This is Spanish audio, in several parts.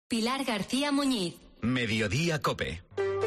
Pilar García Muñiz. Mediodía Cope.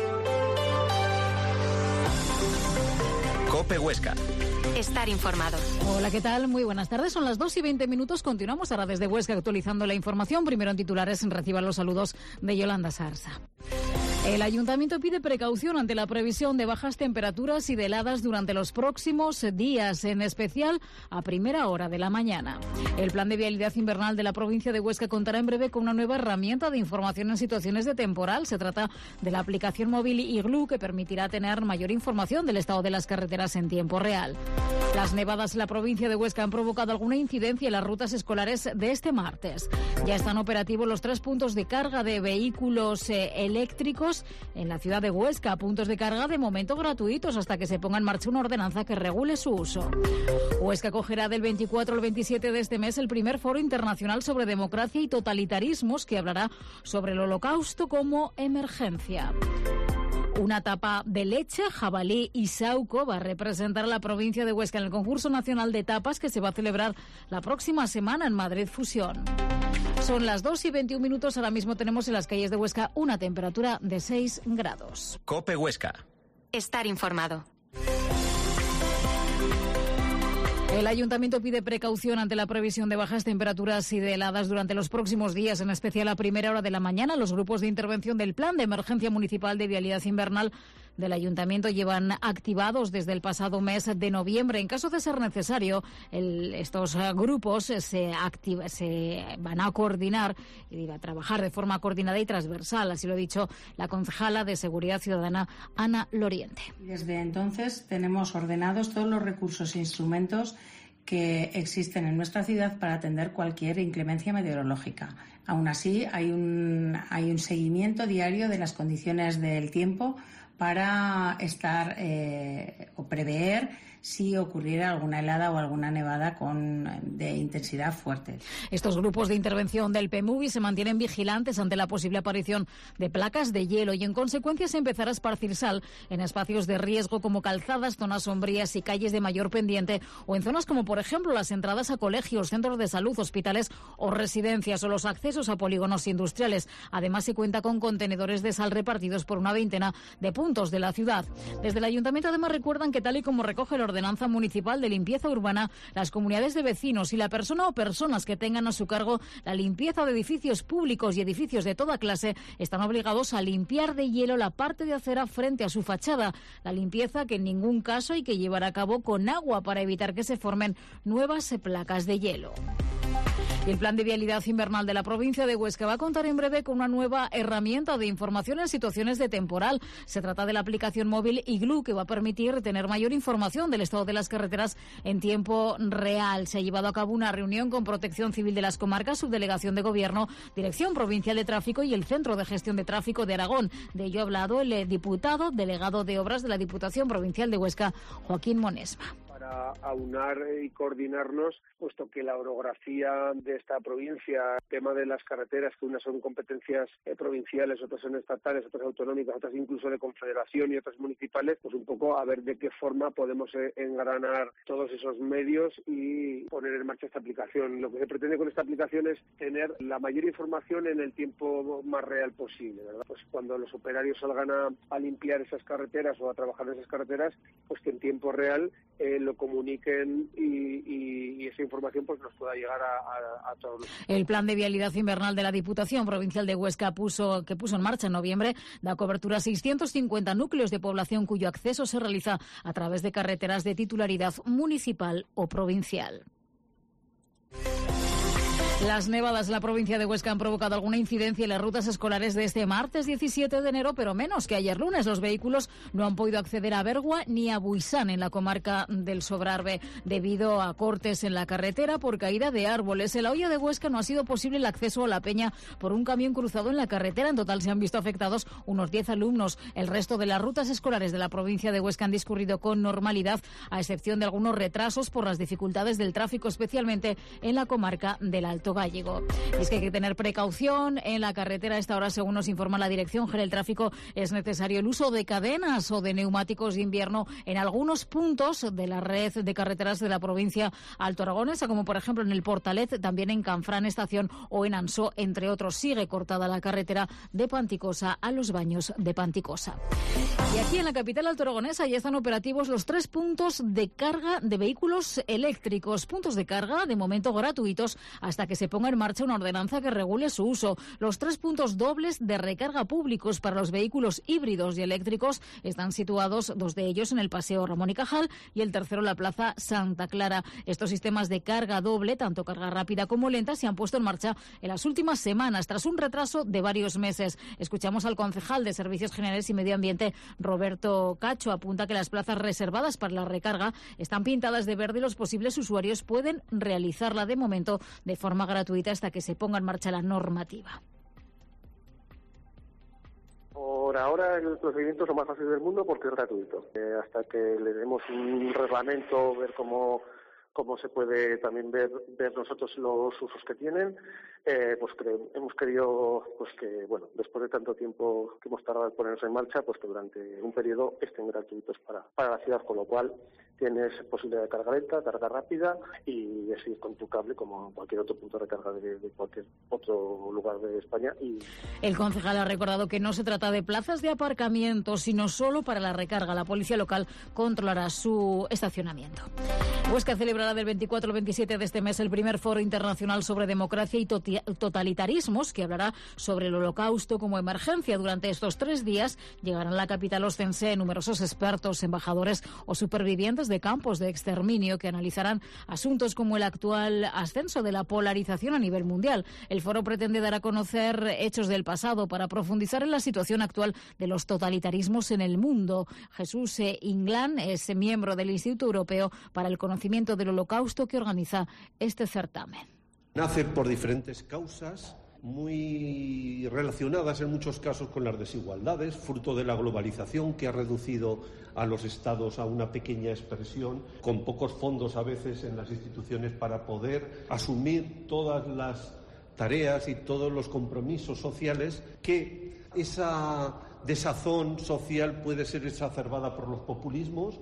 Cope Huesca. Estar informado. Hola, ¿qué tal? Muy buenas tardes. Son las 2:20. Continuamos ahora desde Huesca actualizando la información. Primero en titulares, reciban los saludos de Yolanda Sarsa. El Ayuntamiento pide precaución ante la previsión de bajas temperaturas y de heladas durante los próximos días, en especial a primera hora de la mañana. El Plan de Vialidad Invernal de la provincia de Huesca contará en breve con una nueva herramienta de información en situaciones de temporal. Se trata de la aplicación móvil Igloo, que permitirá tener mayor información del estado de las carreteras en tiempo real. Las nevadas en la provincia de Huesca han provocado alguna incidencia en las rutas escolares de este martes. Ya están operativos los 3 puntos de carga de vehículos eléctricos en la ciudad de Huesca, puntos de carga de momento gratuitos hasta que se ponga en marcha una ordenanza que regule su uso. Huesca acogerá del 24 al 27 de este mes el primer foro internacional sobre democracia y totalitarismos, que hablará sobre el Holocausto como emergencia. Una tapa de leche, jabalí y sauco va a representar a la provincia de Huesca en el concurso nacional de tapas que se va a celebrar la próxima semana en Madrid Fusión. Son las 2:21. Ahora mismo tenemos en las calles de Huesca una temperatura de 6 grados. Cope Huesca. Estar informado. El Ayuntamiento pide precaución ante la previsión de bajas temperaturas y de heladas durante los próximos días, en especial a primera hora de la mañana. Los grupos de intervención del Plan de Emergencia Municipal de Vialidad Invernal del Ayuntamiento llevan activados desde el pasado mes de noviembre. En caso de ser necesario, estos grupos se van a coordinar y a trabajar de forma coordinada y transversal. Así lo ha dicho la concejala de Seguridad Ciudadana, Ana Loriente. Desde entonces tenemos ordenados todos los recursos e instrumentos que existen en nuestra ciudad para atender cualquier inclemencia meteorológica. Aún así, hay un seguimiento diario de las condiciones del tiempo para estar o prever si ocurriera alguna helada o alguna nevada de intensidad fuerte. Estos grupos de intervención del PMUVI se mantienen vigilantes ante la posible aparición de placas de hielo y en consecuencia se empezará a esparcir sal en espacios de riesgo como calzadas, zonas sombrías y calles de mayor pendiente, o en zonas como por ejemplo las entradas a colegios, centros de salud, hospitales o residencias, o los accesos a polígonos industriales. Además se cuenta con contenedores de sal repartidos por una veintena de puntos de la ciudad. Desde el Ayuntamiento además recuerdan que, tal y como recoge la Ordenanza Municipal de Limpieza Urbana, las comunidades de vecinos y la persona o personas que tengan a su cargo la limpieza de edificios públicos y edificios de toda clase están obligados a limpiar de hielo la parte de acera frente a su fachada. La limpieza que en ningún caso hay que llevar a cabo con agua para evitar que se formen nuevas placas de hielo. Y el Plan de Vialidad Invernal de la provincia de Huesca va a contar en breve con una nueva herramienta de información en situaciones de temporal. Se trata de la aplicación móvil Igloo, que va a permitir tener mayor información del estado de las carreteras en tiempo real. Se ha llevado a cabo una reunión con Protección Civil de las Comarcas, Subdelegación de Gobierno, Dirección Provincial de Tráfico y el Centro de Gestión de Tráfico de Aragón. De ello ha hablado el diputado, delegado de Obras de la Diputación Provincial de Huesca, Joaquín Monesma. Para aunar y coordinarnos, puesto que la orografía de esta provincia, el tema de las carreteras, que unas son competencias provinciales, otras son estatales, otras autonómicas, otras incluso de confederación y otras municipales, pues un poco a ver de qué forma podemos engranar todos esos medios y poner en marcha esta aplicación. Lo que se pretende con esta aplicación es tener la mayor información en el tiempo más real posible, ¿verdad? Pues cuando los operarios salgan a limpiar esas carreteras o a trabajar en esas carreteras, pues que en tiempo real lo comuniquen y esa información pues nos pueda llegar a todos. El Plan de Vialidad Invernal de la Diputación Provincial de Huesca que puso en marcha en noviembre da cobertura a 650 núcleos de población cuyo acceso se realiza a través de carreteras de titularidad municipal o provincial. Las nevadas en la provincia de Huesca han provocado alguna incidencia en las rutas escolares de este martes 17 de enero, pero menos que ayer lunes. Los vehículos no han podido acceder a Bergua ni a Buisán, en la comarca del Sobrarbe, debido a cortes en la carretera por caída de árboles. En la Hoya de Huesca no ha sido posible el acceso a La Peña por un camión cruzado en la carretera. En total se han visto afectados unos 10 alumnos. El resto de las rutas escolares de la provincia de Huesca han discurrido con normalidad, a excepción de algunos retrasos por las dificultades del tráfico, especialmente en la comarca del Alto Alto Gállego. Y es que hay que tener precaución en la carretera. A esta hora, según nos informa la Dirección General del Tráfico, es necesario el uso de cadenas o de neumáticos de invierno en algunos puntos de la red de carreteras de la provincia altoaragonesa, como por ejemplo en el Portalet, también en Canfrán Estación o en Ansó, entre otros. Sigue cortada la carretera de Panticosa a los Baños de Panticosa. Y aquí en la capital altoaragonesa ya están operativos los 3 puntos de carga de vehículos eléctricos. Puntos de carga, de momento gratuitos, hasta que se ponga en marcha una ordenanza que regule su uso. Los 3 puntos dobles de recarga públicos para los vehículos híbridos y eléctricos están situados, 2 de ellos en el Paseo Ramón y Cajal y el tercero en la Plaza Santa Clara. Estos sistemas de carga doble, tanto carga rápida como lenta, se han puesto en marcha en las últimas semanas, tras un retraso de varios meses. Escuchamos al concejal de Servicios Generales y Medio Ambiente, Roberto Cacho. Apunta que las plazas reservadas para la recarga están pintadas de verde y los posibles usuarios pueden realizarla de momento de forma gratuita hasta que se ponga en marcha la normativa. Por ahora el procedimiento es lo más fácil del mundo porque es gratuito. Hasta que le demos un reglamento, ver cómo se puede también ver nosotros los usos que tienen, pues hemos querido que, bueno, después de tanto tiempo que hemos tardado en ponernos en marcha, pues que durante un periodo estén gratuitos para la ciudad, con lo cual tienes posibilidad de carga lenta, carga rápida y es ir con tu cable como cualquier otro punto de recarga de cualquier otro lugar de España. El concejal ha recordado que no se trata de plazas de aparcamiento, sino solo para la recarga. La policía local controlará su estacionamiento. Huesca celebrará del 24 al 27 de este mes el primer foro internacional sobre democracia y totalitarismos, que hablará sobre el Holocausto como emergencia. Durante estos 3 días llegarán a la capital oscense numerosos expertos, embajadores o supervivientes de campos de exterminio que analizarán asuntos como el actual ascenso de la polarización a nivel mundial. El foro pretende dar a conocer hechos del pasado para profundizar en la situación actual de los totalitarismos en el mundo. Jesús Inglán es miembro del Instituto Europeo para el Conocimiento del Holocausto que organiza este certamen. Nace por diferentes causas muy relacionadas en muchos casos con las desigualdades, fruto de la globalización que ha reducido a los estados a una pequeña expresión, con pocos fondos a veces en las instituciones para poder asumir todas las tareas y todos los compromisos sociales, que esa desazón social puede ser exacerbada por los populismos.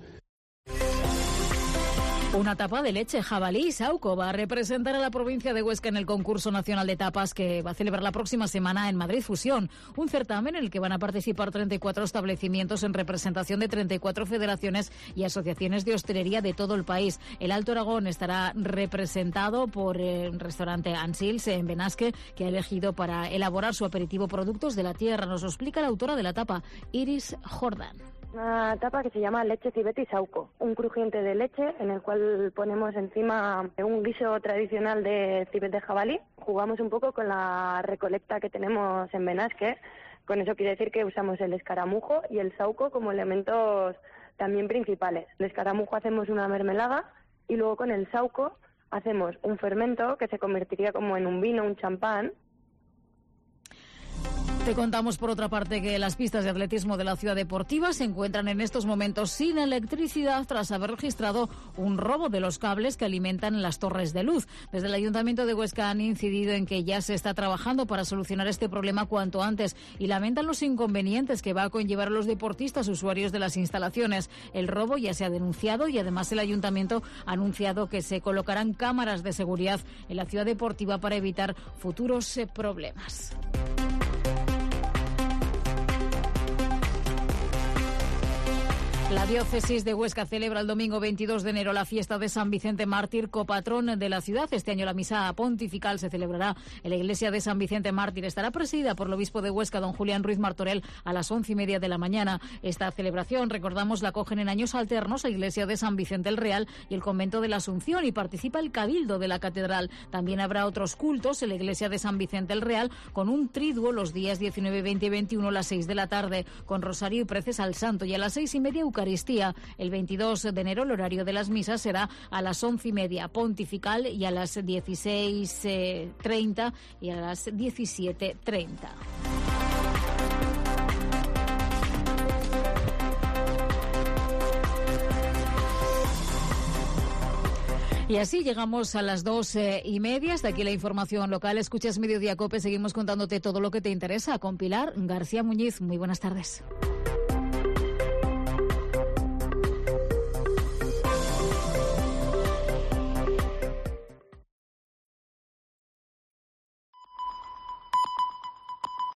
Una tapa de leche jabalí Sauco va a representar a la provincia de Huesca en el concurso nacional de tapas que va a celebrar la próxima semana en Madrid Fusión, un certamen en el que van a participar 34 establecimientos en representación de 34 federaciones y asociaciones de hostelería de todo el país. El Alto Aragón estará representado por el restaurante Ansils en Benasque, que ha elegido para elaborar su aperitivo productos de la tierra. Nos lo explica la autora de la tapa, Iris Jordan. Una tapa que se llama leche cibete y sauco, un crujiente de leche en el cual ponemos encima un guiso tradicional de cibete jabalí. Jugamos un poco con la recolecta que tenemos en Benasque, con eso quiere decir que usamos el escaramujo y el sauco como elementos también principales. El escaramujo hacemos una mermelada y luego con el sauco hacemos un fermento que se convertiría como en un vino, un champán. Te contamos, por otra parte, que las pistas de atletismo de la ciudad deportiva se encuentran en estos momentos sin electricidad tras haber registrado un robo de los cables que alimentan las torres de luz. Desde el Ayuntamiento de Huesca han incidido en que ya se está trabajando para solucionar este problema cuanto antes y lamentan los inconvenientes que va a conllevar a los deportistas usuarios de las instalaciones. El robo ya se ha denunciado y además el Ayuntamiento ha anunciado que se colocarán cámaras de seguridad en la ciudad deportiva para evitar futuros problemas. La diócesis de Huesca celebra el domingo 22 de enero la fiesta de San Vicente Mártir, copatrón de la ciudad. Este año la misa pontifical se celebrará en la iglesia de San Vicente Mártir. Estará presidida por el obispo de Huesca, don Julián Ruiz Martorell, a las 11:30 de la mañana. Esta celebración, recordamos, la acogen en años alternos la iglesia de San Vicente el Real y el convento de la Asunción, y participa el cabildo de la catedral. También habrá otros cultos en la iglesia de San Vicente el Real, con un triduo los días 19, 20 y 21 a las 6 de la tarde, con rosario y preces al santo, y a las 6:30 Eucaristía. El 22 de enero el horario de las misas será a las 11:30 pontifical y a las 16:30 y a las 17:30. Y así llegamos a las 2:30. Hasta aquí la información local. Escuchas Mediodía COPE. Seguimos contándote todo lo que te interesa. Con Pilar García Muñiz. Muy buenas tardes.